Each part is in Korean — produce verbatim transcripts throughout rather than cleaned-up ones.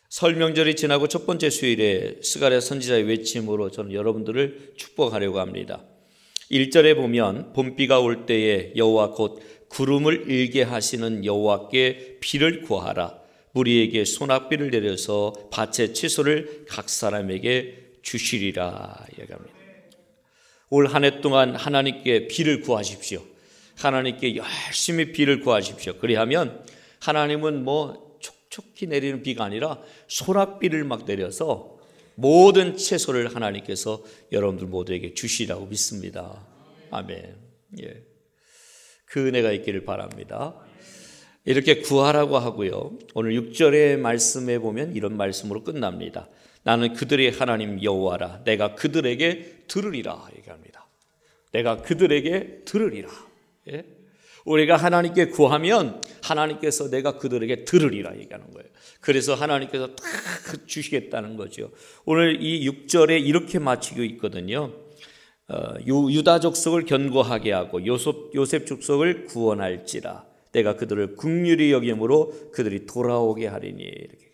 설 명절이 지나고 첫 번째 수요일에 스가랴 선지자의 외침으로 저는 여러분들을 축복하려고 합니다. 일 절에 보면 봄비가 올 때에 여호와 곧 구름을 일게 하시는 여호와께 비를 구하라. 무리에게 소낙비를 내려서 밭의 채소를 각 사람에게 주시리라 얘기합니다. 올 한 해 동안 하나님께 비를 구하십시오. 하나님께 열심히 비를 구하십시오. 그리하면 하나님은 뭐 촉촉히 내리는 비가 아니라 소낙비를 막 내려서 모든 채소를 하나님께서 여러분들 모두에게 주시라고 믿습니다. 아멘. 예. 그 은혜가 있기를 바랍니다. 이렇게 구하라고 하고요. 오늘 육 절의 말씀에 보면 이런 말씀으로 끝납니다. 나는 그들의 하나님 여호와라. 내가 그들에게 들으리라 얘기합니다. 내가 그들에게 들으리라. 예? 우리가 하나님께 구하면 하나님께서 내가 그들에게 들으리라 얘기하는 거예요. 그래서 하나님께서 다 주시겠다는 거죠. 오늘 이 육 절에 이렇게 마치고 있거든요. 어, 유다 족속을 견고하게 하고 요셉, 요셉 족속을 구원할지라. 내가 그들을 긍휼히 여김으로 그들이 돌아오게 하리니. 이렇게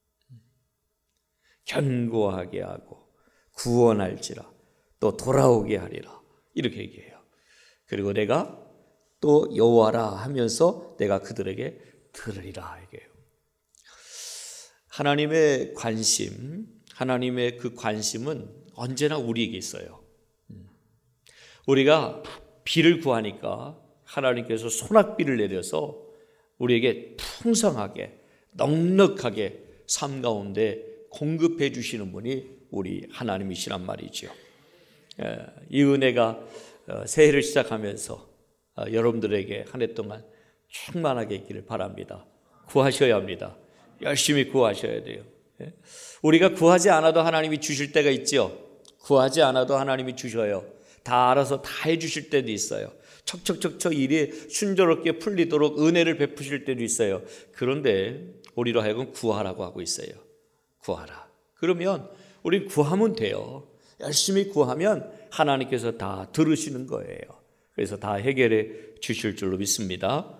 견고하게 하고 구원할지라 또 돌아오게 하리라 이렇게 얘기해요. 그리고 내가 또 여호와라 하면서 내가 그들에게 들으리라 얘기해요. 하나님의 관심, 하나님의 그 관심은 언제나 우리에게 있어요. 우리가 비를 구하니까 하나님께서 소낙비를 내려서 우리에게 풍성하게 넉넉하게 삶 가운데 공급해 주시는 분이 우리 하나님이시란 말이죠. 이 은혜가 새해를 시작하면서 여러분들에게 한 해 동안 충만하게 있기를 바랍니다. 구하셔야 합니다. 열심히 구하셔야 돼요. 우리가 구하지 않아도 하나님이 주실 때가 있죠. 구하지 않아도 하나님이 주셔요. 다 알아서 다 해주실 때도 있어요. 척척척척 일이 순조롭게 풀리도록 은혜를 베푸실 때도 있어요. 그런데 우리로 하여금 구하라고 하고 있어요. 구하라. 그러면 우리 구하면 돼요. 열심히 구하면 하나님께서 다 들으시는 거예요. 그래서 다 해결해 주실 줄로 믿습니다.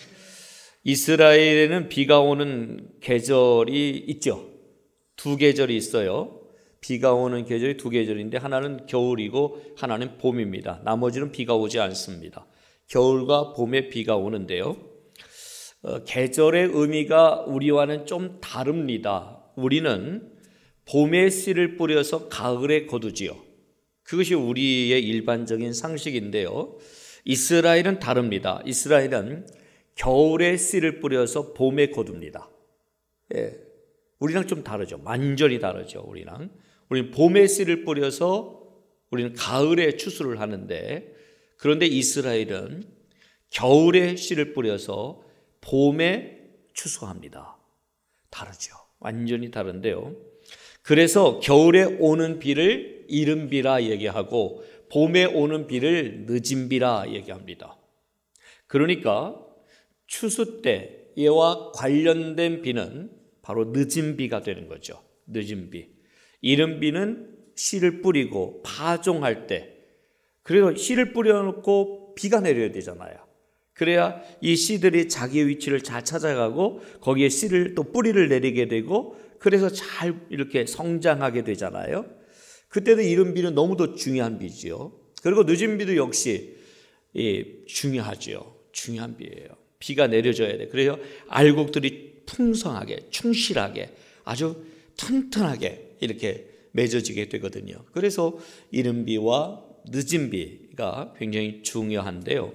이스라엘에는 비가 오는 계절이 있죠. 두 계절이 있어요. 비가 오는 계절이 두 계절인데 하나는 겨울이고 하나는 봄입니다. 나머지는 비가 오지 않습니다. 겨울과 봄에 비가 오는데요. 어, 계절의 의미가 우리와는 좀 다릅니다. 우리는 봄에 씨를 뿌려서 가을에 거두지요. 그것이 우리의 일반적인 상식인데요. 이스라엘은 다릅니다. 이스라엘은 겨울에 씨를 뿌려서 봄에 거둡니다. 예, 우리랑 좀 다르죠. 완전히 다르죠. 우리랑. 우리는 봄에 씨를 뿌려서 우리는 가을에 추수를 하는데, 그런데 이스라엘은 겨울에 씨를 뿌려서 봄에 추수합니다. 다르죠. 완전히 다른데요. 그래서 겨울에 오는 비를 이른 비라 얘기하고 봄에 오는 비를 늦은 비라 얘기합니다. 그러니까 추수 때와 관련된 비는 바로 늦은 비가 되는 거죠. 늦은 비. 이른 비는 씨를 뿌리고 파종할 때, 그래서 씨를 뿌려놓고 비가 내려야 되잖아요. 그래야 이 씨들이 자기의 위치를 잘 찾아가고 거기에 씨를 또 뿌리를 내리게 되고, 그래서 잘 이렇게 성장하게 되잖아요. 그때도 이른 비는 너무도 중요한 비지요. 그리고 늦은 비도 역시 예, 중요하죠. 중요한 비예요. 비가 내려줘야 돼. 그래서 알곡들이 풍성하게, 충실하게, 아주 튼튼하게 이렇게 맺어지게 되거든요. 그래서 이른 비와 늦은 비가 굉장히 중요한데요.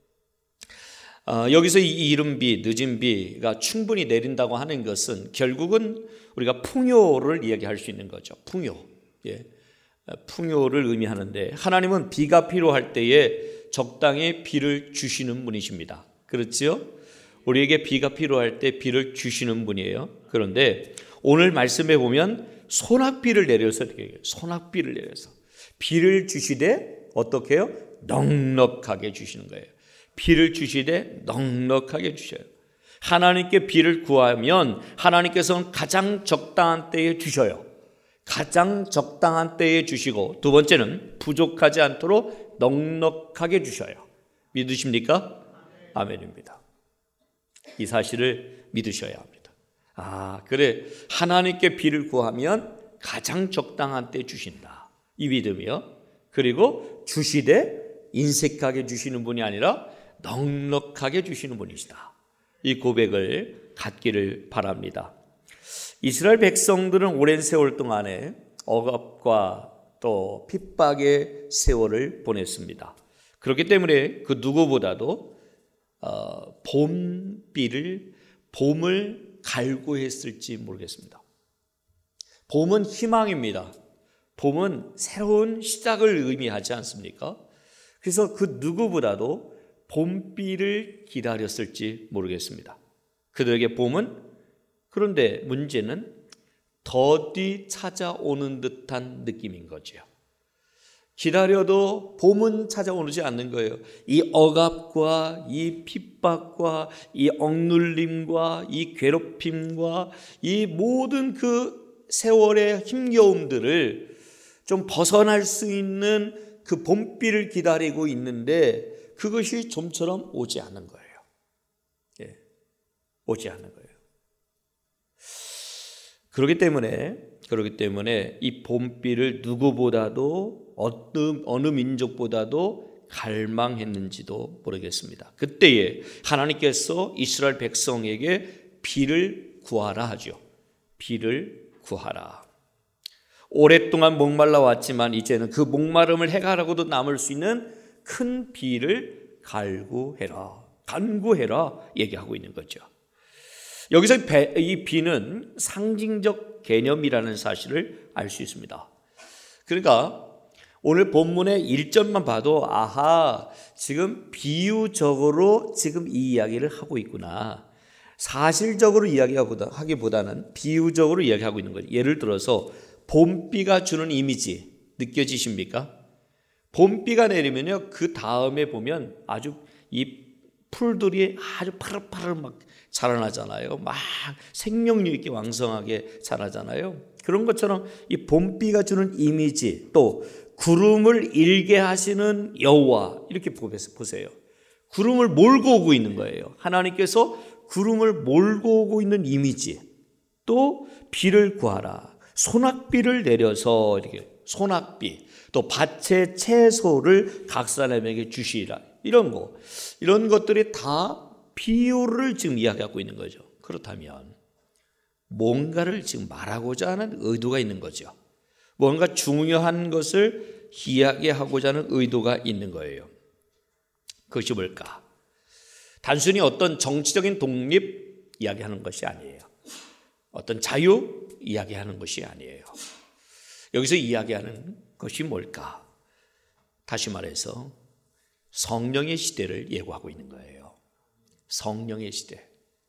어, 여기서 이 이른 비, 늦은 비가 충분히 내린다고 하는 것은 결국은 우리가 풍요를 이야기할 수 있는 거죠. 풍요. 예. 풍요를 의미하는데, 하나님은 비가 필요할 때에 적당히 비를 주시는 분이십니다. 그렇지요? 우리에게 비가 필요할 때 비를 주시는 분이에요. 그런데 오늘 말씀에 보면 소낙비를 내려서 소낙비를 내려서 비를 주시되 어떻게 해요? 넉넉하게 주시는 거예요. 비를 주시되 넉넉하게 주셔요. 하나님께 비를 구하면 하나님께서는 가장 적당한 때에 주셔요. 가장 적당한 때에 주시고, 두 번째는 부족하지 않도록 넉넉하게 주셔요. 믿으십니까? 아멘입니다. 이 사실을 믿으셔야 합니다. 아, 그래. 하나님께 비를 구하면 가장 적당한 때 주신다. 이 믿음이요. 그리고 주시되 인색하게 주시는 분이 아니라 넉넉하게 주시는 분이시다. 이 고백을 갖기를 바랍니다. 이스라엘 백성들은 오랜 세월 동안에 억압과 또 핍박의 세월을 보냈습니다. 그렇기 때문에 그 누구보다도 어, 봄비를 봄을 갈구했을지 모르겠습니다. 봄은 희망입니다. 봄은 새로운 시작을 의미하지 않습니까? 그래서 그 누구보다도 봄비를 기다렸을지 모르겠습니다. 그들에게 봄은, 그런데 문제는 더디 찾아오는 듯한 느낌인 거죠. 기다려도 봄은 찾아오지 않는 거예요. 이 억압과 이 핍박과 이 억눌림과 이 괴롭힘과 이 모든 그 세월의 힘겨움들을 좀 벗어날 수 있는 그 봄비를 기다리고 있는데 그것이 좀처럼 오지 않는 거예요. 예, 오지 않는 거예요. 그렇기 때문에 그렇기 때문에 이 봄비를 누구보다도 어느 어느 민족보다도 갈망했는지도 모르겠습니다. 그때에 하나님께서 이스라엘 백성에게 비를 구하라 하죠. 비를 구하라. 오랫동안 목말라 왔지만 이제는 그 목마름을 해결하고도 남을 수 있는 큰 비를 갈구해라, 간구해라 얘기하고 있는 거죠. 여기서 이 비는 상징적 개념이라는 사실을 알 수 있습니다. 그러니까 오늘 본문의 일 절만 봐도 아하, 지금 비유적으로 지금 이 이야기를 하고 있구나. 사실적으로 이야기하기보다는 비유적으로 이야기하고 있는 거죠. 예를 들어서 봄비가 주는 이미지 느껴지십니까? 봄비가 내리면요, 그 다음에 보면 아주 이 풀들이 아주 파릇파릇 막 자라나잖아요. 막 생명력 있게 왕성하게 자라잖아요. 그런 것처럼 이 봄비가 주는 이미지, 또 구름을 일게 하시는 여호와, 이렇게 보세요. 구름을 몰고 오고 있는 거예요. 하나님께서 구름을 몰고 오고 있는 이미지, 또 비를 구하라, 소낙비를 내려서 이렇게 소낙비, 또 밭의 채소를 각 사람에게 주시라, 이런 거, 이런 것들이 다 비유를 지금 이야기하고 있는 거죠. 그렇다면 뭔가를 지금 말하고자 하는 의도가 있는 거죠. 뭔가 중요한 것을 이야기하고자 하는 의도가 있는 거예요. 그것이 뭘까? 단순히 어떤 정치적인 독립 이야기하는 것이 아니에요. 어떤 자유 이야기하는 것이 아니에요. 여기서 이야기하는 것이 뭘까? 다시 말해서 성령의 시대를 예고하고 있는 거예요. 성령의 시대.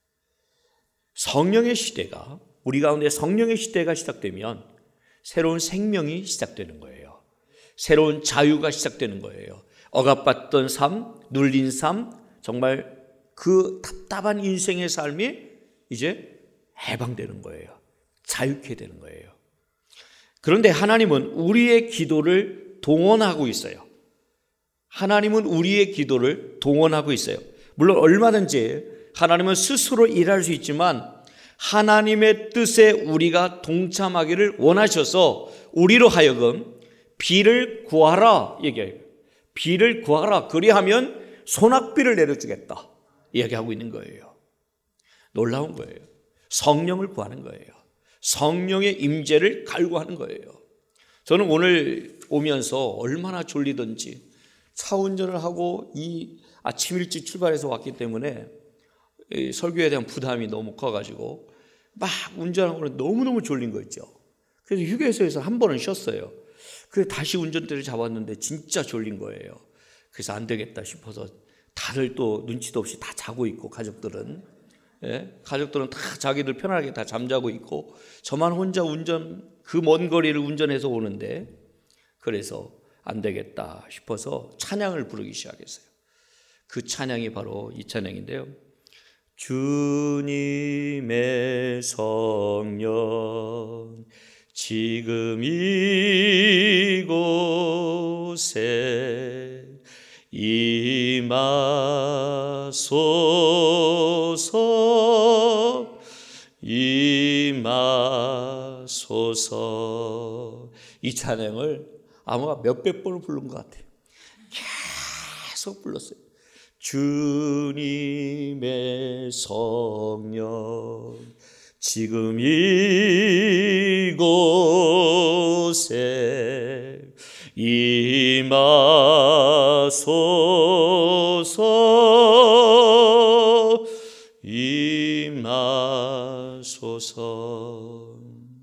성령의 시대가, 우리 가운데 성령의 시대가 시작되면 새로운 생명이 시작되는 거예요. 새로운 자유가 시작되는 거예요. 억압받던 삶, 눌린 삶, 정말 그 답답한 인생의 삶이 이제 해방되는 거예요. 자유케 되는 거예요. 그런데 하나님은 우리의 기도를 동원하고 있어요. 하나님은 우리의 기도를 동원하고 있어요. 물론 얼마든지 하나님은 스스로 일할 수 있지만 하나님의 뜻에 우리가 동참하기를 원하셔서 우리로 하여금 비를 구하라 얘기해요. 비를 구하라, 그리하면 소낙비를 내려주겠다 얘기하고 있는 거예요. 놀라운 거예요. 성령을 구하는 거예요. 성령의 임재를 갈구하는 거예요. 저는 오늘 오면서 얼마나 졸리던지 차 운전을 하고 이 아침 일찍 출발해서 왔기 때문에 설교에 대한 부담이 너무 커가지고 막 운전하고는 너무너무 졸린 거 있죠. 그래서 휴게소에서 한 번은 쉬었어요. 그래서 다시 운전대를 잡았는데 진짜 졸린 거예요. 그래서 안 되겠다 싶어서 다들 또 눈치도 없이 다 자고 있고, 가족들은 예? 가족들은 다 자기들 편하게 다 잠자고 있고 저만 혼자 운전, 그 먼 거리를 운전해서 오는데, 그래서 안 되겠다 싶어서 찬양을 부르기 시작했어요. 그 찬양이 바로 이 찬양인데요. 주님의 성령 지금 이곳에 임하소서, 임하소서. 임하소서. 이 찬양을 아마 몇백 번을 부른 것 같아요. 계속 불렀어요. 주님의 성령 지금 이곳에 임하소서 임하소서.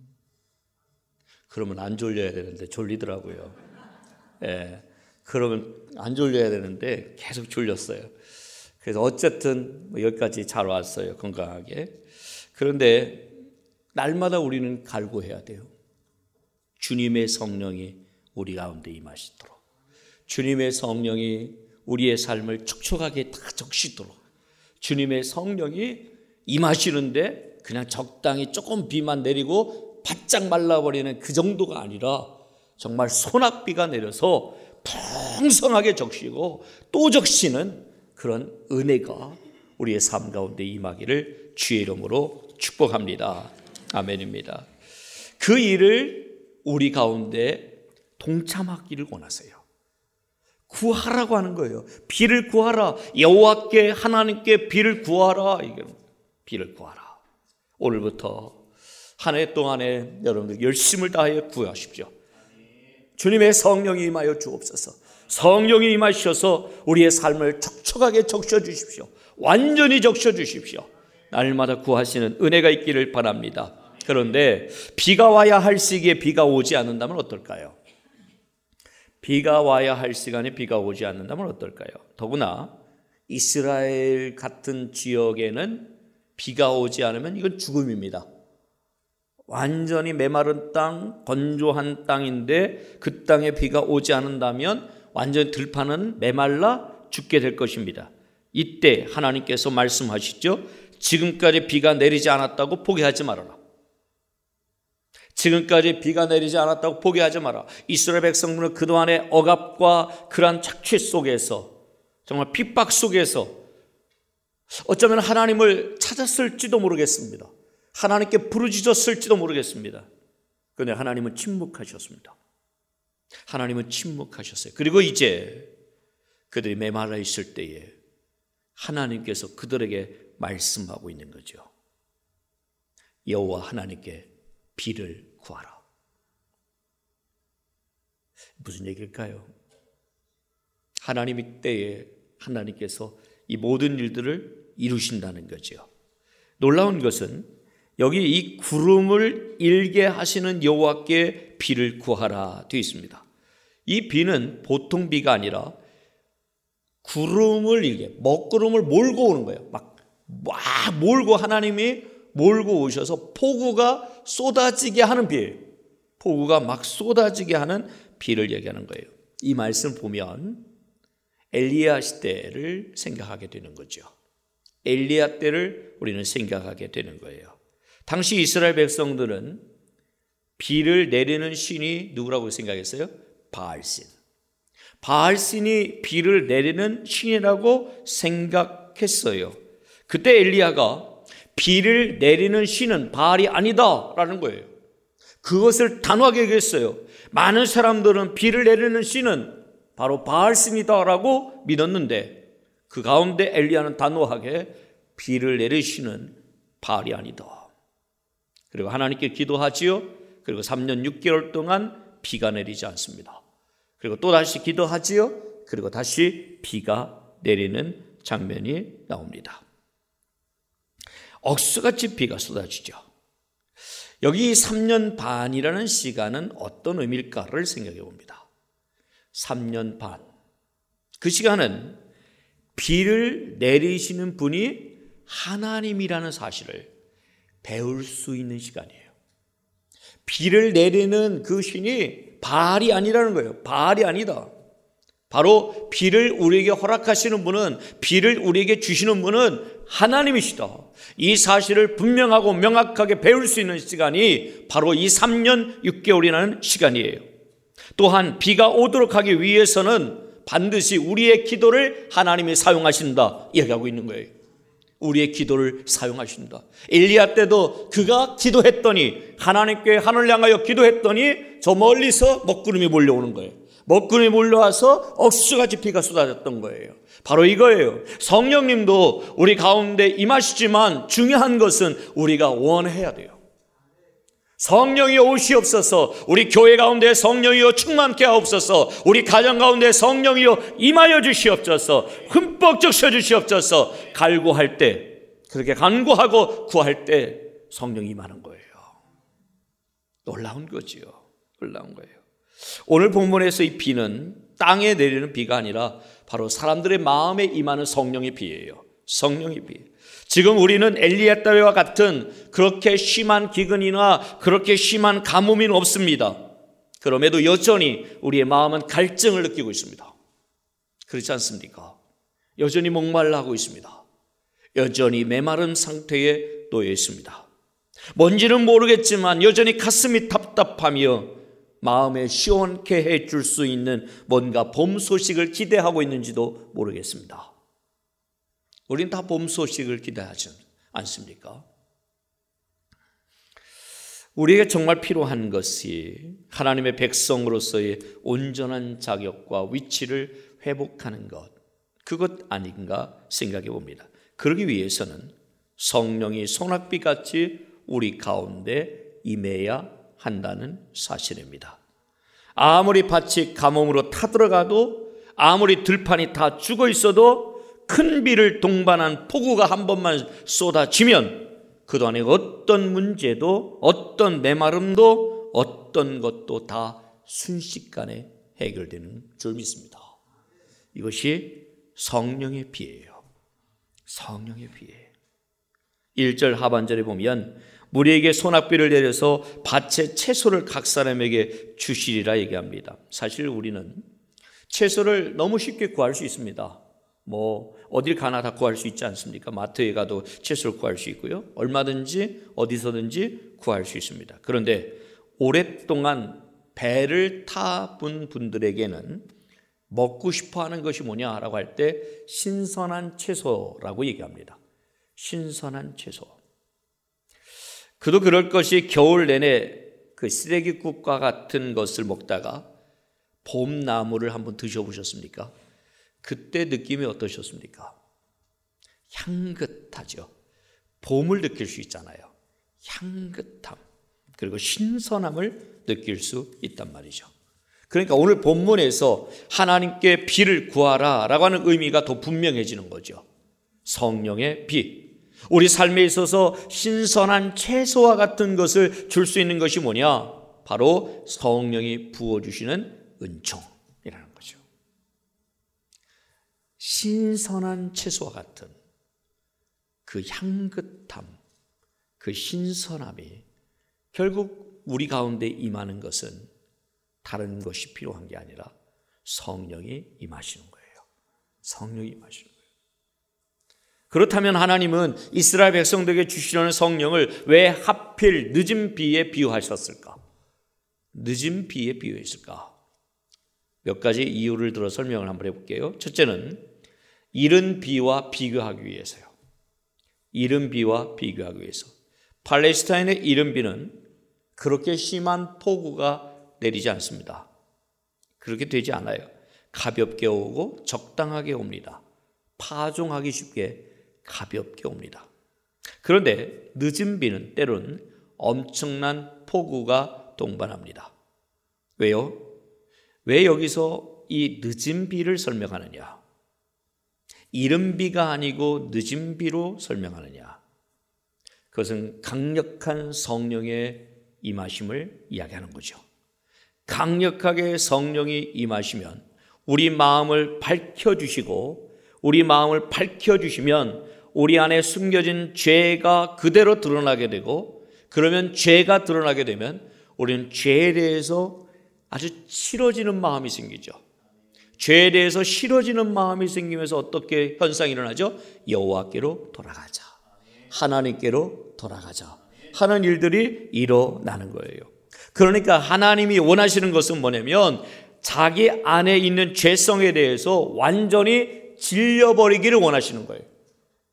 그러면 안 졸려야 되는데 졸리더라고요. 예, 그러면 안 졸려야 되는데 계속 졸렸어요. 그래서 어쨌든 여기까지 잘 왔어요, 건강하게. 그런데 날마다 우리는 갈구해야 돼요. 주님의 성령이 우리 가운데 임하시도록, 주님의 성령이 우리의 삶을 촉촉하게 다 적시도록, 주님의 성령이 임하시는데 그냥 적당히 조금 비만 내리고 바짝 말라버리는 그 정도가 아니라 정말 소낙비가 내려서 풍성하게 적시고 또 적시는 그런 은혜가 우리의 삶 가운데 임하기를 주의 이름으로 축복합니다. 아멘입니다. 그 일을 우리 가운데 동참하기를 원하세요. 구하라고 하는 거예요. 비를 구하라. 여호와께 하나님께 비를 구하라. 이게 비를 구하라. 오늘부터 한 해 동안에 여러분들 열심을 다하여 구하십시오. 주님의 성령이 임하여 주옵소서. 성령이 임하셔서 우리의 삶을 촉촉하게 적셔 주십시오. 완전히 적셔 주십시오. 날마다 구하시는 은혜가 있기를 바랍니다. 그런데 비가 와야 할 시기에 비가 오지 않는다면 어떨까요? 비가 와야 할 시간에 비가 오지 않는다면 어떨까요? 더구나 이스라엘 같은 지역에는 비가 오지 않으면 이건 죽음입니다. 완전히 메마른 땅, 건조한 땅인데 그 땅에 비가 오지 않는다면 완전히 들판은 메말라 죽게 될 것입니다. 이때 하나님께서 말씀하시죠. 지금까지 비가 내리지 않았다고 포기하지 말아라. 지금까지 비가 내리지 않았다고 포기하지 마라. 이스라엘 백성들은 그동안의 억압과 그러한 착취 속에서, 정말 핍박 속에서 어쩌면 하나님을 찾았을지도 모르겠습니다. 하나님께 부르짖었을지도 모르겠습니다. 그런데 하나님은 침묵하셨습니다. 하나님은 침묵하셨어요. 그리고 이제 그들이 메말라 있을 때에 하나님께서 그들에게 말씀하고 있는 거죠. 여호와 하나님께 비를 구하라. 무슨 얘기일까요? 하나님 이때에 하나님께서 이 모든 일들을 이루신다는 거죠. 놀라운 것은 여기 이 구름을 일게 하시는 여호와께 비를 구하라 되어 있습니다. 이 비는 보통 비가 아니라 구름을 일게, 먹구름을 몰고 오는 거예요. 막, 막 몰고, 하나님이 몰고 오셔서 폭우가 쏟아지게 하는 비예요. 폭우가 막 쏟아지게 하는 비를 얘기하는 거예요. 이 말씀 보면 엘리야 시대를 생각하게 되는 거죠. 엘리야 때를 우리는 생각하게 되는 거예요. 당시 이스라엘 백성들은 비를 내리는 신이 누구라고 생각했어요? 바알신. 바알신이 비를 내리는 신이라고 생각했어요. 그때 엘리야가 비를 내리는 신은 바알이 아니다라는 거예요. 그것을 단호하게 얘기했어요. 많은 사람들은 비를 내리는 신은 바로 바알신이다라고 믿었는데 그 가운데 엘리야는 단호하게 비를 내리시는 바알이 아니다. 그리고 하나님께 기도하지요. 그리고 삼 년 육 개월 동안 비가 내리지 않습니다. 그리고 또 다시 기도하지요. 그리고 다시 비가 내리는 장면이 나옵니다. 억수같이 비가 쏟아지죠. 여기 삼 년 반이라는 시간은 어떤 의미일까를 생각해 봅니다. 삼 년 반. 그 시간은 비를 내리시는 분이 하나님이라는 사실을 배울 수 있는 시간이에요. 비를 내리는 그 신이 바알이 아니라는 거예요. 바알이 아니다. 바로 비를 우리에게 허락하시는 분은, 비를 우리에게 주시는 분은 하나님이시다. 이 사실을 분명하고 명확하게 배울 수 있는 시간이 바로 이 삼 년 육 개월이라는 시간이에요. 또한 비가 오도록 하기 위해서는 반드시 우리의 기도를 하나님이 사용하신다 이야기하고 있는 거예요. 우리의 기도를 사용하신다. 엘리야 때도 그가 기도했더니, 하나님께 하늘을 향하여 기도했더니 저 멀리서 먹구름이 몰려오는 거예요. 먹구름이 몰려와서 억수같이 비가 쏟아졌던 거예요. 바로 이거예요. 성령님도 우리 가운데 임하시지만 중요한 것은 우리가 원해야 돼요. 성령이 오시옵소서. 우리 교회 가운데 성령이여 충만케 하옵소서. 우리 가정 가운데 성령이여 임하여 주시옵소서. 흠뻑 적셔 주시옵소서. 갈구할 때, 그렇게 간구하고 구할 때 성령이 임하는 거예요. 놀라운 거지요. 놀라운 거예요. 오늘 본문에서 이 비는 땅에 내리는 비가 아니라 바로 사람들의 마음에 임하는 성령의 비예요. 성령의 비. 지금 우리는 엘리야 때와 같은 그렇게 심한 기근이나 그렇게 심한 가뭄이 없습니다. 그럼에도 여전히 우리의 마음은 갈증을 느끼고 있습니다. 그렇지 않습니까? 여전히 목말라하고 있습니다. 여전히 메마른 상태에 놓여 있습니다. 뭔지는 모르겠지만 여전히 가슴이 답답하며 마음에 시원케 해줄 수 있는 뭔가 봄 소식을 기대하고 있는지도 모르겠습니다. 우리는 다 봄 소식을 기대하지 않습니까? 우리에게 정말 필요한 것이 하나님의 백성으로서의 온전한 자격과 위치를 회복하는 것, 그것 아닌가 생각해 봅니다. 그러기 위해서는 성령이 소낙비같이 우리 가운데 임해야 한다는 사실입니다. 아무리 밭이 가뭄으로 타들어가도, 아무리 들판이 다 죽어 있어도 큰 비를 동반한 폭우가 한 번만 쏟아지면 그동안의 어떤 문제도, 어떤 메마름도, 어떤 것도 다 순식간에 해결되는 줄 믿습니다. 이것이 성령의 비예요. 성령의 비예요. 일 절 하반절에 보면 무리에게 소낙비를 내려서 밭의 채소를 각 사람에게 주시리라 얘기합니다. 사실 우리는 채소를 너무 쉽게 구할 수 있습니다. 뭐 어딜 가나 다 구할 수 있지 않습니까? 마트에 가도 채소를 구할 수 있고요. 얼마든지 어디서든지 구할 수 있습니다. 그런데 오랫동안 배를 타본 분들에게는 먹고 싶어하는 것이 뭐냐라고 할 때 신선한 채소라고 얘기합니다. 신선한 채소. 그도 그럴 것이 겨울 내내 그 쓰레기국과 같은 것을 먹다가 봄나무를 한번 드셔보셨습니까? 그때 느낌이 어떠셨습니까? 향긋하죠. 봄을 느낄 수 있잖아요. 향긋함, 그리고 신선함을 느낄 수 있단 말이죠. 그러니까 오늘 본문에서 하나님께 비를 구하라 라고 하는 의미가 더 분명해지는 거죠. 성령의 비. 우리 삶에 있어서 신선한 채소와 같은 것을 줄 수 있는 것이 뭐냐? 바로 성령이 부어주시는 은총이라는 거죠. 신선한 채소와 같은 그 향긋함, 그 신선함이 결국 우리 가운데 임하는 것은 다른 것이 필요한 게 아니라 성령이 임하시는 거예요. 성령이 임하시는 거예요. 그렇다면 하나님은 이스라엘 백성들에게 주시려는 성령을 왜 하필 늦은 비에 비유하셨을까? 늦은 비에 비유했을까? 몇 가지 이유를 들어 설명을 한번 해볼게요. 첫째는 이른 비와 비교하기 위해서요. 이른 비와 비교하기 위해서. 팔레스타인의 이른 비는 그렇게 심한 폭우가 내리지 않습니다. 그렇게 되지 않아요. 가볍게 오고 적당하게 옵니다. 파종하기 쉽게 가볍게 옵니다. 그런데 늦은 비는 때로는 엄청난 폭우가 동반합니다. 왜요? 왜 여기서 이 늦은 비를 설명하느냐? 이른 비가 아니고 늦은 비로 설명하느냐? 그것은 강력한 성령의 임하심을 이야기하는 거죠. 강력하게 성령이 임하시면 우리 마음을 밝혀주시고, 우리 마음을 밝혀주시면 우리 안에 숨겨진 죄가 그대로 드러나게 되고, 그러면 죄가 드러나게 되면 우리는 죄에 대해서 아주 싫어지는 마음이 생기죠. 죄에 대해서 싫어지는 마음이 생기면서 어떻게 현상이 일어나죠? 여호와께로 돌아가자, 하나님께로 돌아가자 하는 일들이 일어나는 거예요. 그러니까 하나님이 원하시는 것은 뭐냐면 자기 안에 있는 죄성에 대해서 완전히 질려버리기를 원하시는 거예요.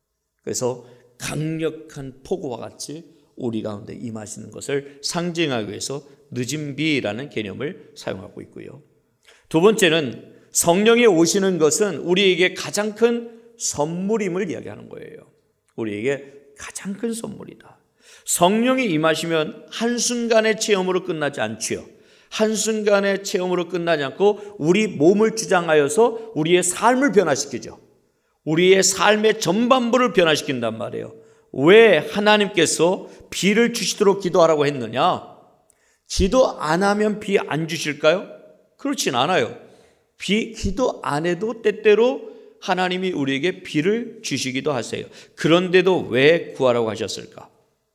그래서 강력한 폭우와 같이 우리 가운데 임하시는 것을 상징하기 위해서 늦은 비라는 개념을 사용하고 있고요. 두 번째는 성령이 오시는 것은 우리에게 가장 큰 선물임을 이야기하는 거예요. 우리에게 가장 큰 선물이다. 성령이 임하시면 한순간의 체험으로 끝나지 않지요. 한순간의 체험으로 끝나지 않고 우리 몸을 주장하여서 우리의 삶을 변화시키죠. 우리의 삶의 전반부를 변화시킨단 말이에요. 왜 하나님께서 비를 주시도록 기도하라고 했느냐? 기도 안 하면 비 안 주실까요? 그렇진 않아요. 비 기도 안 해도 때때로 하나님이 우리에게 비를 주시기도 하세요. 그런데도 왜 구하라고 하셨을까?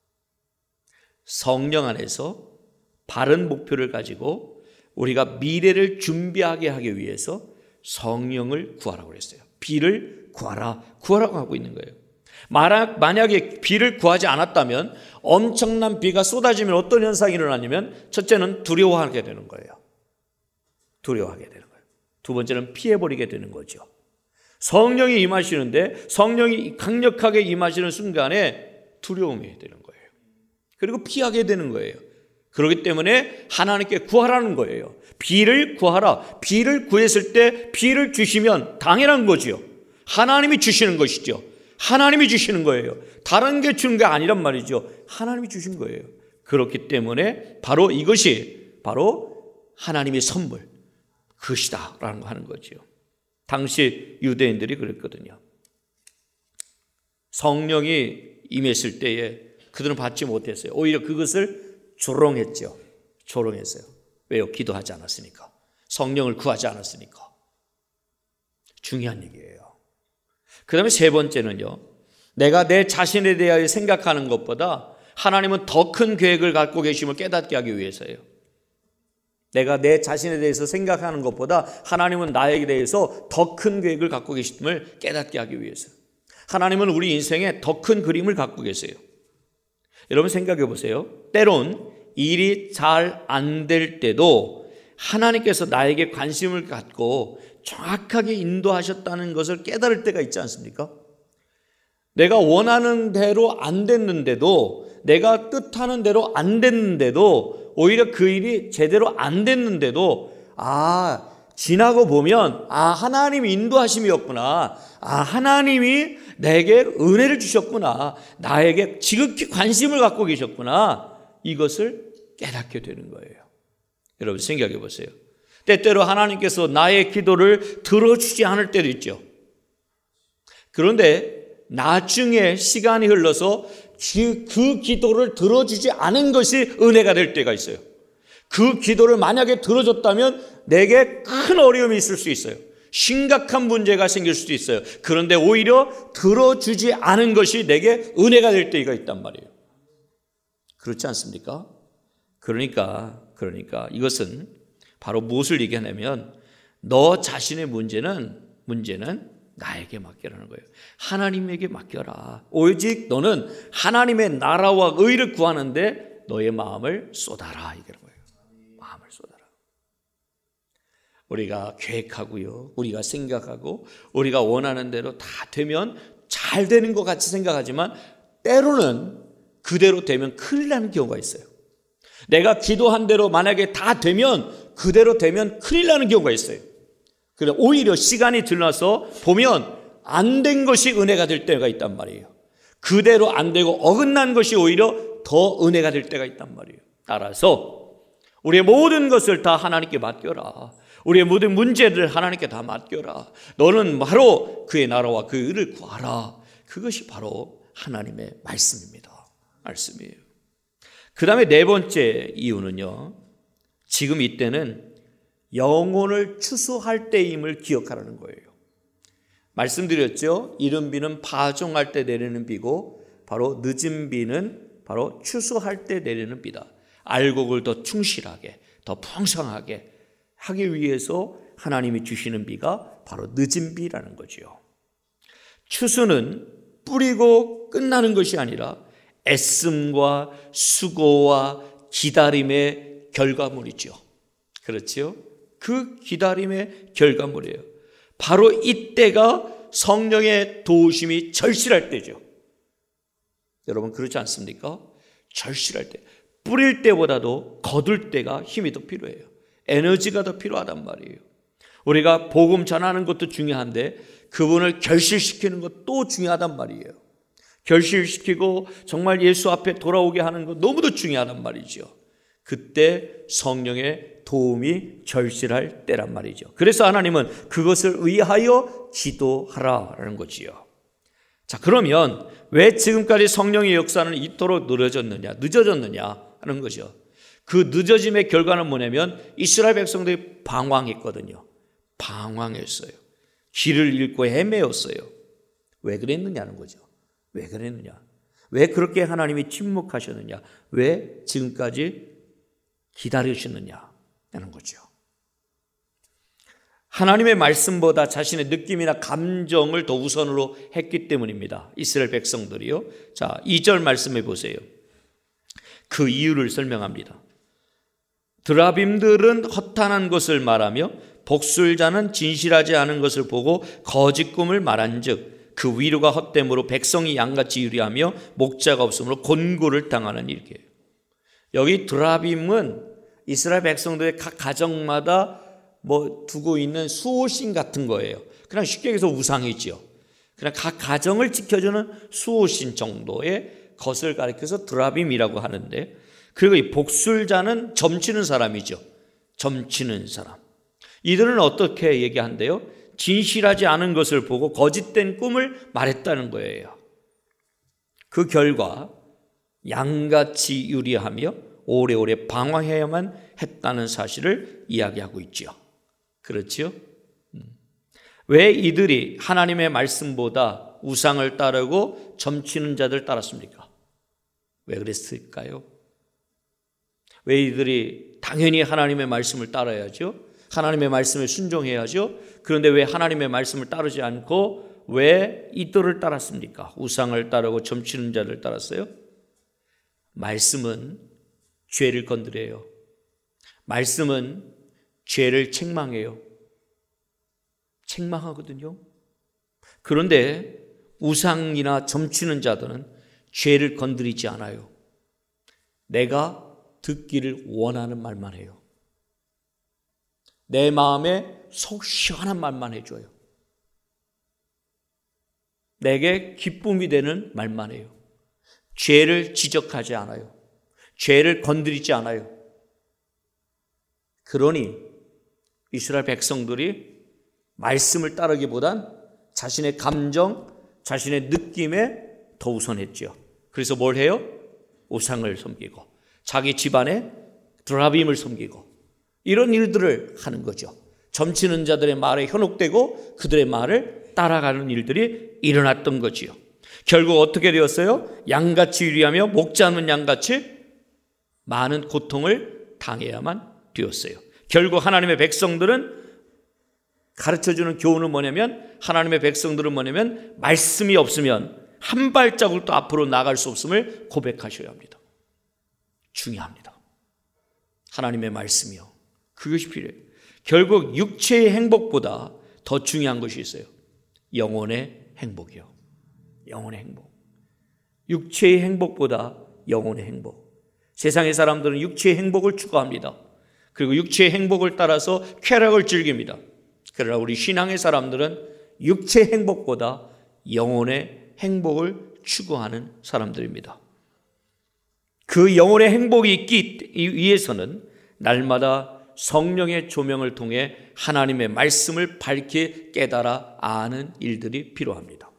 성령 안에서 바른 목표를 가지고 우리가 미래를 준비하게 하기 위해서 성령을 구하라고 했어요. 비를 구하라, 구하라고 하고 있는 거예요. 만약에 비를 구하지 않았다면 엄청난 비가 쏟아지면 어떤 현상이 일어나냐면 첫째는 두려워하게 되는 거예요. 두려워하게 되는 거예요. 두 번째는 피해버리게 되는 거죠. 성령이 임하시는데 성령이 강력하게 임하시는 순간에 두려움이 되는 거예요. 그리고 피하게 되는 거예요. 그렇기 때문에 하나님께 구하라는 거예요. 비를 구하라. 비를 구했을 때 비를 주시면 당연한 거죠. 하나님이 주시는 것이죠. 하나님이 주시는 거예요. 다른 게 주는 게 아니란 말이죠. 하나님이 주신 거예요. 그렇기 때문에 바로 이것이 바로 하나님의 선물, 그것이다 라는 거 하는 거죠. 당시 유대인들이 그랬거든요. 성령이 임했을 때에 그들은 받지 못했어요. 오히려 그것을 조롱했죠. 조롱했어요. 왜요? 기도하지 않았으니까. 성령을 구하지 않았으니까. 중요한 얘기예요. 그 다음에 세 번째는요, 내가 내 자신에 대하여 생각하는 것보다 하나님은 더 큰 계획을 갖고 계심을 깨닫게 하기 위해서예요. 내가 내 자신에 대해서 생각하는 것보다 하나님은 나에게 대해서 더 큰 계획을 갖고 계심을 깨닫게 하기 위해서. 하나님은 우리 인생에 더 큰 그림을 갖고 계세요. 여러분 생각해 보세요. 때론 일이 잘 안 될 때도 하나님께서 나에게 관심을 갖고 정확하게 인도하셨다는 것을 깨달을 때가 있지 않습니까? 내가 원하는 대로 안 됐는데도, 내가 뜻하는 대로 안 됐는데도, 오히려 그 일이 제대로 안 됐는데도, 아, 지나고 보면 아, 하나님이 인도하심이었구나. 아, 하나님이 내게 은혜를 주셨구나. 나에게 지극히 관심을 갖고 계셨구나. 이것을 깨닫게 되는 거예요. 여러분 생각해 보세요. 때때로 하나님께서 나의 기도를 들어주지 않을 때도 있죠. 그런데 나중에 시간이 흘러서 그 기도를 들어주지 않은 것이 은혜가 될 때가 있어요. 그 기도를 만약에 들어줬다면 내게 큰 어려움이 있을 수 있어요. 심각한 문제가 생길 수도 있어요. 그런데 오히려 들어주지 않은 것이 내게 은혜가 될 때가 있단 말이에요. 그렇지 않습니까? 그러니까 그러니까 이것은 바로 무엇을 얘기하냐면 너 자신의 문제는 문제는 나에게 맡겨라는 거예요. 하나님에게 맡겨라. 오직 너는 하나님의 나라와 의를 구하는데 너의 마음을 쏟아라. 이게 거예요. 마음을 쏟아라. 우리가 계획하고요, 우리가 생각하고 우리가 원하는 대로 다 되면 잘 되는 것 같이 생각하지만 때로는 그대로 되면 큰일 나는 경우가 있어요. 내가 기도한 대로 만약에 다 되면 그대로 되면 큰일 나는 경우가 있어요. 그래 오히려 시간이 지나서 보면 안 된 것이 은혜가 될 때가 있단 말이에요. 그대로 안 되고 어긋난 것이 오히려 더 은혜가 될 때가 있단 말이에요. 따라서 우리의 모든 것을 다 하나님께 맡겨라. 우리의 모든 문제들을 하나님께 다 맡겨라. 너는 바로 그의 나라와 그 의를 구하라. 그것이 바로 하나님의 말씀입니다. 말씀이에요. 그 다음에 네 번째 이유는요, 지금 이때는 영혼을 추수할 때임을 기억하라는 거예요. 말씀드렸죠. 이른 비는 파종할 때 내리는 비고 바로 늦은 비는 바로 추수할 때 내리는 비다. 알곡을 더 충실하게 더 풍성하게 하기 위해서 하나님이 주시는 비가 바로 늦은 비라는 거죠. 추수는 뿌리고 끝나는 것이 아니라 애씀과 수고와 기다림의 결과물이죠. 그렇죠? 그 기다림의 결과물이에요. 바로 이때가 성령의 도우심이 절실할 때죠. 여러분 그렇지 않습니까? 절실할 때, 뿌릴 때보다도 거둘 때가 힘이 더 필요해요. 에너지가 더 필요하단 말이에요. 우리가 복음 전하는 것도 중요한데 그분을 결실시키는 것도 중요하단 말이에요. 결실시키고 정말 예수 앞에 돌아오게 하는 것 너무도 중요하단 말이죠. 그때 성령의 도움이 절실할 때란 말이죠. 그래서 하나님은 그것을 위하여 기도하라라는 거지요. 자, 그러면 왜 지금까지 성령의 역사는 이토록 늦어졌느냐, 늦어졌느냐 하는 거죠. 그 늦어짐의 결과는 뭐냐면 이스라엘 백성들이 방황했거든요. 방황했어요. 길을 잃고 헤매었어요. 왜 그랬느냐는 거죠. 왜 그랬느냐? 왜 그렇게 하나님이 침묵하셨느냐? 왜 지금까지 기다리셨느냐? 하는 거죠. 하나님의 말씀보다 자신의 느낌이나 감정을 더 우선으로 했기 때문입니다. 이스라엘 백성들이요. 자, 이 절 말씀해 보세요. 그 이유를 설명합니다. 드라빔들은 허탄한 것을 말하며 복술자는 진실하지 않은 것을 보고 거짓 꿈을 말한즉 그 위로가 헛됨으로 백성이 양같이 유리하며 목자가 없으므로 곤고를 당하는 일이에요. 여기 드라빔은 이스라엘 백성들의 각 가정마다 뭐 두고 있는 수호신 같은 거예요. 그냥 쉽게 얘기해서 우상이지요. 그냥 각 가정을 지켜주는 수호신 정도의 것을 가리켜서 드라빔이라고 하는데, 그리고 이 복술자는 점치는 사람이죠. 점치는 사람. 이들은 어떻게 얘기한대요? 진실하지 않은 것을 보고 거짓된 꿈을 말했다는 거예요. 그 결과 양같이 유리하며 오래오래 방황해야만 했다는 사실을 이야기하고 있죠. 그렇죠? 왜 이들이 하나님의 말씀보다 우상을 따르고 점치는 자들 따랐습니까? 왜 그랬을까요? 왜 이들이 당연히 하나님의 말씀을 따라야죠? 하나님의 말씀에 순종해야죠? 그런데 왜 하나님의 말씀을 따르지 않고 왜 이들을 따랐습니까? 우상을 따르고 점치는 자를 따랐어요? 말씀은 죄를 건드려요. 말씀은 죄를 책망해요. 책망하거든요. 그런데 우상이나 점치는 자들은 죄를 건드리지 않아요. 내가 듣기를 원하는 말만 해요. 내 마음에 속 시원한 말만 해줘요. 내게 기쁨이 되는 말만 해요. 죄를 지적하지 않아요. 죄를 건드리지 않아요. 그러니 이스라엘 백성들이 말씀을 따르기보단 자신의 감정, 자신의 느낌에 더 우선했죠. 그래서 뭘 해요? 우상을 섬기고 자기 집안에 드라빔을 섬기고 이런 일들을 하는 거죠. 점치는 자들의 말에 현혹되고 그들의 말을 따라가는 일들이 일어났던 거지요. 결국 어떻게 되었어요? 양같이 유리하며 목자 없는 양같이 많은 고통을 당해야만 되었어요. 결국 하나님의 백성들은 가르쳐주는 교훈은 뭐냐면, 하나님의 백성들은 뭐냐면 말씀이 없으면 한 발자국도 앞으로 나갈 수 없음을 고백하셔야 합니다. 중요합니다. 하나님의 말씀이요. 그것이 필요해요. 결국 육체의 행복보다 더 중요한 것이 있어요. 영혼의 행복이요. 영혼의 행복. 육체의 행복보다 영혼의 행복. 세상의 사람들은 육체의 행복을 추구합니다. 그리고 육체의 행복을 따라서 쾌락을 즐깁니다. 그러나 우리 신앙의 사람들은 육체의 행복보다 영혼의 행복을 추구하는 사람들입니다. 그 영혼의 행복이 있기 위해서는 날마다 성령의 조명을 통해 하나님의 말씀을 밝게 깨달아 아는 일들이 필요합니다.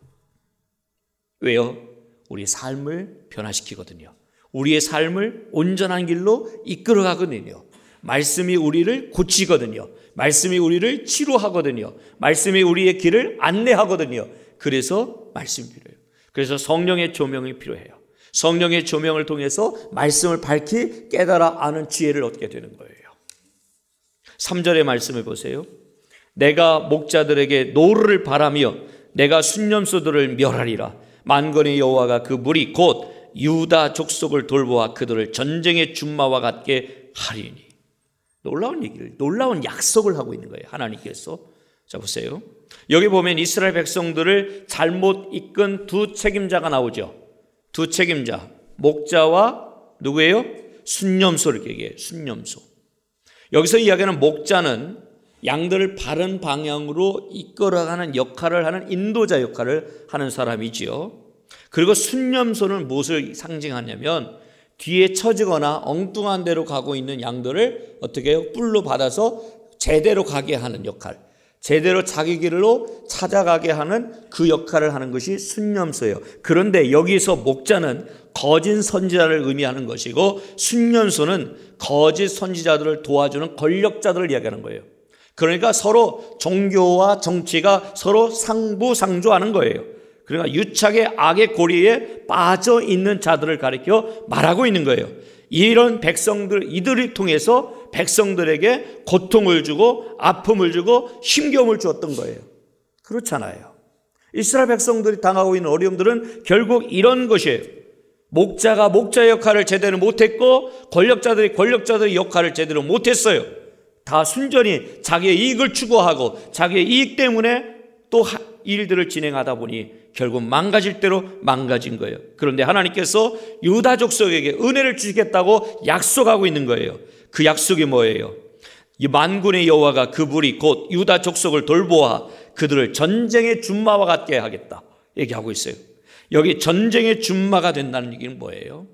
왜요? 우리 삶을 변화시키거든요. 우리의 삶을 온전한 길로 이끌어가거든요. 말씀이 우리를 고치거든요. 말씀이 우리를 치료하거든요. 말씀이 우리의 길을 안내하거든요. 그래서 말씀이 필요해요. 그래서 성령의 조명이 필요해요. 성령의 조명을 통해서 말씀을 밝히 깨달아 아는 지혜를 얻게 되는 거예요. 삼 절의 말씀을 보세요. 내가 목자들에게 노를 바라며 내가 순념소들을 멸하리라. 만군의 여호와가 그 무리 곧 유다 족속을 돌보아 그들을 전쟁의 준마와 같게 하리니. 놀라운 얘기를, 놀라운 약속을 하고 있는 거예요. 하나님께서. 자, 보세요. 여기 보면 이스라엘 백성들을 잘못 이끈 두 책임자가 나오죠. 두 책임자, 목자와 누구예요? 순념소를 얘기해요. 순념소. 여기서 이야기하는 목자는 양들을 바른 방향으로 이끌어가는 역할을 하는 인도자 역할을 하는 사람이지요. 그리고 순념소는 무엇을 상징하냐면 뒤에 처지거나 엉뚱한 데로 가고 있는 양들을 어떻게 해요? 뿔로 받아서 제대로 가게 하는 역할, 제대로 자기 길로 찾아가게 하는 그 역할을 하는 것이 순념소예요. 그런데 여기서 목자는 거짓 선지자를 의미하는 것이고 순념소는 거짓 선지자들을 도와주는 권력자들을 이야기하는 거예요. 그러니까 서로 종교와 정치가 서로 상부상조하는 거예요. 그러니까 유착의 악의 고리에 빠져 있는 자들을 가리켜 말하고 있는 거예요. 이런 백성들, 이들을 통해서 백성들에게 고통을 주고 아픔을 주고 힘겨움을 주었던 거예요. 그렇잖아요. 이스라엘 백성들이 당하고 있는 어려움들은 결국 이런 것이에요. 목자가 목자의 역할을 제대로 못했고 권력자들이 권력자들의 역할을 제대로 못했어요. 다 순전히 자기의 이익을 추구하고 자기의 이익 때문에 또 일들을 진행하다 보니 결국 망가질 대로 망가진 거예요. 그런데 하나님께서 유다 족속에게 은혜를 주시겠다고 약속하고 있는 거예요. 그 약속이 뭐예요? 이 만군의 여호와가 그분이 곧 유다 족속을 돌보아 그들을 전쟁의 준마와 같게 하겠다 얘기하고 있어요. 여기 전쟁의 준마가 된다는 얘기는 뭐예요?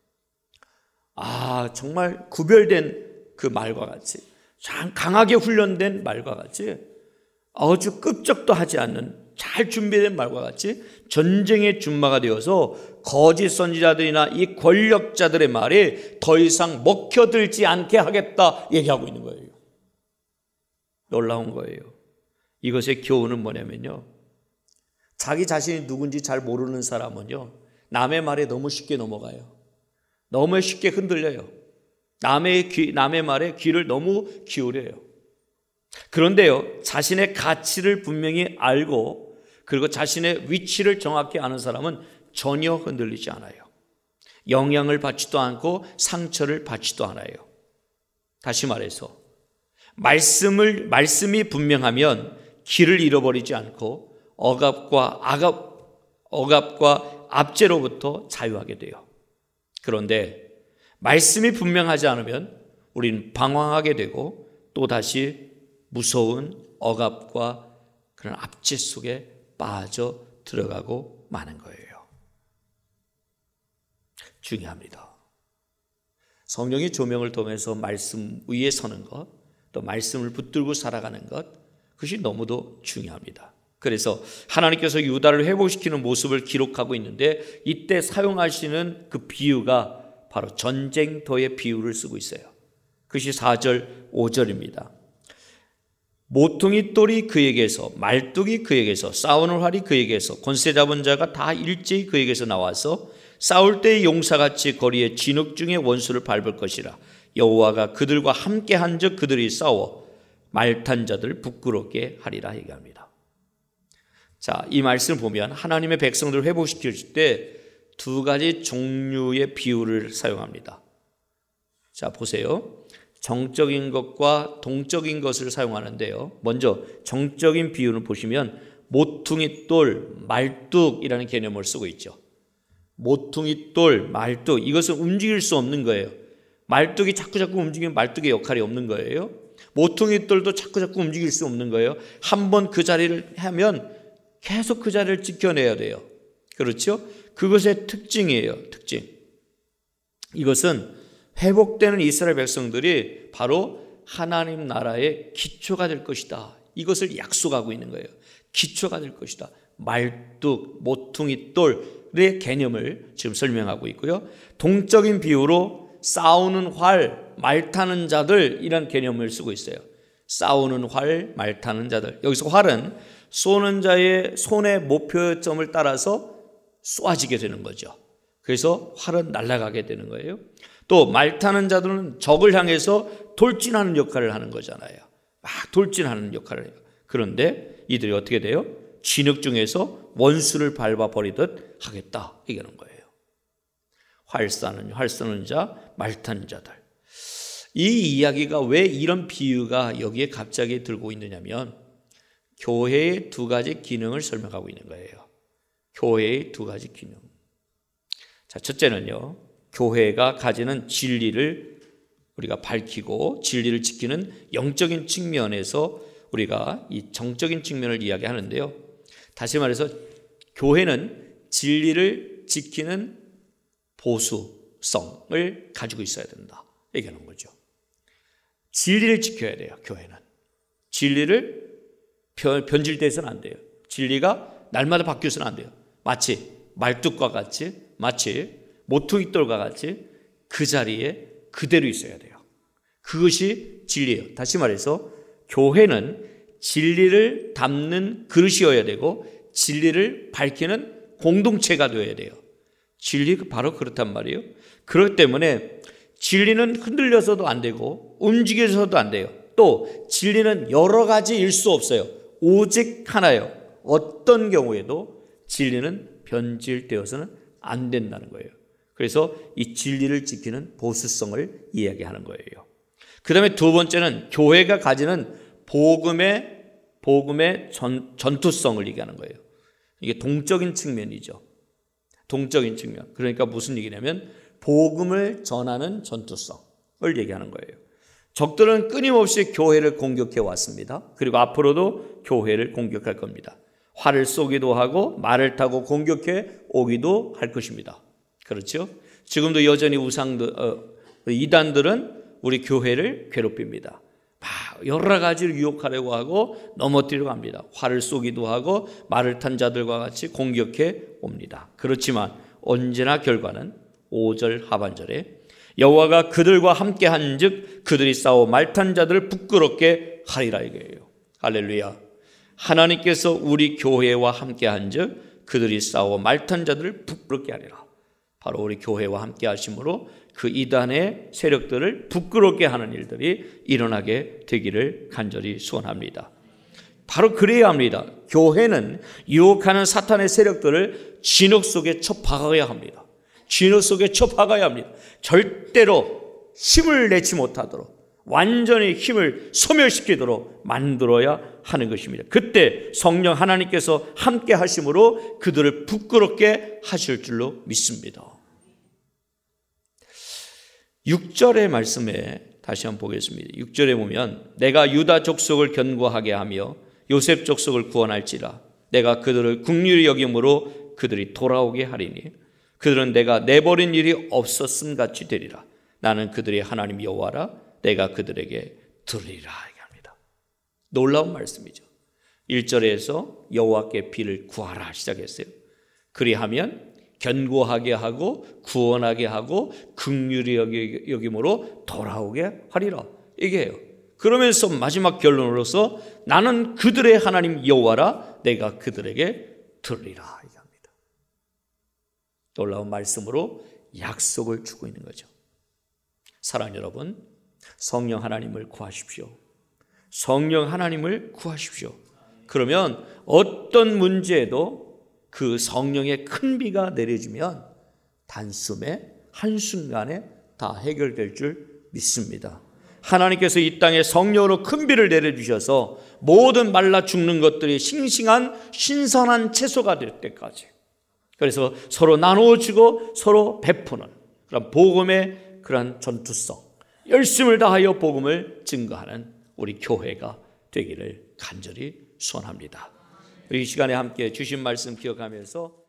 아, 정말 구별된 그 말과 같이, 강하게 훈련된 말과 같이, 아주 끔찍도 하지 않는 잘 준비된 말과 같이 전쟁의 준마가 되어서 거짓 선지자들이나 이 권력자들의 말이 더 이상 먹혀들지 않게 하겠다 얘기하고 있는 거예요. 놀라운 거예요. 이것의 교훈은 뭐냐면요, 자기 자신이 누군지 잘 모르는 사람은요 남의 말에 너무 쉽게 넘어가요. 너무 쉽게 흔들려요. 남의 귀, 남의 말에 귀를 너무 기울여요. 그런데요, 자신의 가치를 분명히 알고 그리고 자신의 위치를 정확히 아는 사람은 전혀 흔들리지 않아요. 영향을 받지도 않고 상처를 받지도 않아요. 다시 말해서 말씀을 말씀이 분명하면 길을 잃어버리지 않고 억압과 악압, 억압과 압제로부터 자유하게 돼요. 그런데 말씀이 분명하지 않으면 우리는 방황하게 되고 또다시 무서운 억압과 그런 압제 속에 빠져 들어가고 마는 거예요. 중요합니다. 성령의 조명을 통해서 말씀 위에 서는 것, 또 말씀을 붙들고 살아가는 것, 그것이 너무도 중요합니다. 그래서 하나님께서 유다를 회복시키는 모습을 기록하고 있는데 이때 사용하시는 그 비유가 바로 전쟁터의 비유를 쓰고 있어요. 그것이 사 절, 오 절입니다. 모퉁이 똘이 그에게서, 말뚝이 그에게서, 싸우는 활이 그에게서, 권세 잡은 자가 다 일제히 그에게서 나와서 싸울 때의 용사같이 거리에 진흙 중에 원수를 밟을 것이라. 여호와가 그들과 함께 한즉 그들이 싸워 말탄 자들 부끄럽게 하리라 얘기합니다. 자, 이 말씀을 보면 하나님의 백성들을 회복시킬 때 두 가지 종류의 비유를 사용합니다. 자, 보세요. 정적인 것과 동적인 것을 사용하는데요. 먼저 정적인 비유를 보시면 모퉁이 똘, 말뚝이라는 개념을 쓰고 있죠. 모퉁이 똘, 말뚝, 이것은 움직일 수 없는 거예요. 말뚝이 자꾸자꾸 움직이면 말뚝의 역할이 없는 거예요. 모퉁이 똘도 자꾸자꾸 움직일 수 없는 거예요. 한번 그 자리를 하면 계속 그 자리를 지켜내야 돼요. 그렇죠? 그것의 특징이에요. 특징. 이것은 회복되는 이스라엘 백성들이 바로 하나님 나라의 기초가 될 것이다. 이것을 약속하고 있는 거예요. 기초가 될 것이다. 말뚝, 모퉁이 똘의 개념을 지금 설명하고 있고요. 동적인 비유로 싸우는 활, 말 타는 자들 이런 개념을 쓰고 있어요. 싸우는 활, 말 타는 자들. 여기서 활은 쏘는 자의 손의 목표점을 따라서 쏘아지게 되는 거죠. 그래서 활은 날아가게 되는 거예요. 또 말 타는 자들은 적을 향해서 돌진하는 역할을 하는 거잖아요. 막 돌진하는 역할을 해요. 그런데 이들이 어떻게 돼요? 진흙 중에서 원수를 밟아버리듯 하겠다 얘기하는 거예요. 활 쏘는, 활 쏘는 자, 말 타는 자들. 이 이야기가 왜 이런 비유가 여기에 갑자기 들고 있느냐면 교회의 두 가지 기능을 설명하고 있는 거예요. 교회의 두 가지 기능. 자, 첫째는요, 교회가 가지는 진리를 우리가 밝히고 진리를 지키는 영적인 측면에서 우리가 이 정적인 측면을 이야기하는데요. 다시 말해서 교회는 진리를 지키는 보수성을 가지고 있어야 된다, 얘기하는 거죠. 진리를 지켜야 돼요. 교회는 진리를 변질돼서는 안 돼요. 진리가 날마다 바뀌어서는 안 돼요. 마치 말뚝과 같이, 마치 모퉁이돌과 같이 그 자리에 그대로 있어야 돼요. 그것이 진리예요. 다시 말해서 교회는 진리를 담는 그릇이어야 되고 진리를 밝히는 공동체가 되어야 돼요. 진리가 바로 그렇단 말이에요. 그렇기 때문에 진리는 흔들려서도 안 되고 움직여서도 안 돼요. 또 진리는 여러 가지일 수 없어요. 오직 하나예요. 어떤 경우에도 진리는 변질되어서는 안 된다는 거예요. 그래서 이 진리를 지키는 보수성을 이야기하는 거예요. 그 다음에 두 번째는 교회가 가지는 복음의, 복음의 전, 전투성을 얘기하는 거예요. 이게 동적인 측면이죠. 동적인 측면. 그러니까 무슨 얘기냐면 복음을 전하는 전투성을 얘기하는 거예요. 적들은 끊임없이 교회를 공격해 왔습니다. 그리고 앞으로도 교회를 공격할 겁니다. 활을 쏘기도 하고 말을 타고 공격해 오기도 할 것입니다. 그렇죠? 지금도 여전히 우상들, 어, 이단들은 우리 교회를 괴롭힙니다. 막 여러 가지를 유혹하려고 하고 넘어뜨리려고 합니다. 활을 쏘기도 하고 말을 탄 자들과 같이 공격해 옵니다. 그렇지만 언제나 결과는 오 절 하반절에 여호와가 그들과 함께한즉 그들이 싸워 말탄 자들을 부끄럽게 하리라 이거예요. 할렐루야. 하나님께서 우리 교회와 함께한즉 그들이 싸워 말탄 자들을 부끄럽게 하리라. 바로 우리 교회와 함께 하심으로 그 이단의 세력들을 부끄럽게 하는 일들이 일어나게 되기를 간절히 소원합니다. 바로 그래야 합니다. 교회는 유혹하는 사탄의 세력들을 진흙 속에 쳐박아야 합니다. 진흙 속에 쳐박아야 합니다. 절대로 힘을 내지 못하도록 완전히 힘을 소멸시키도록 만들어야 하는 것입니다. 그때 성령 하나님께서 함께 하심으로 그들을 부끄럽게 하실 줄로 믿습니다. 육 절의 말씀에 다시 한번 보겠습니다. 육 절에 보면 내가 유다 족속을 견고하게 하며 요셉 족속을 구원할지라 내가 그들을 긍휼히 여김으로 그들이 돌아오게 하리니 그들은 내가 내버린 일이 없었음 같이 되리라. 나는 그들의 하나님 여호와라 내가 그들에게 들으리라 합니다. 놀라운 말씀이죠. 일 절에서 여호와께 비를 구하라 시작했어요. 그리하면 견고하게 하고 구원하게 하고 긍휼히 여김으로 돌아오게 하리라 이게요. 그러면서 마지막 결론으로서 나는 그들의 하나님 여호와라 내가 그들에게 들으리라 이게 합니다. 놀라운 말씀으로 약속을 주고 있는 거죠. 사랑하는 여러분, 성령 하나님을 구하십시오. 성령 하나님을 구하십시오. 그러면 어떤 문제에도 그 성령의 큰 비가 내려지면 단숨에 한순간에 다 해결될 줄 믿습니다. 하나님께서 이 땅에 성령으로 큰 비를 내려주셔서 모든 말라 죽는 것들이 싱싱한 신선한 채소가 될 때까지, 그래서 서로 나누어주고 서로 베푸는 그런 복음의 그런 전투성, 열심을 다하여 복음을 증거하는 우리 교회가 되기를 간절히 소원합니다. 이 시간에 함께 주신 말씀 기억하면서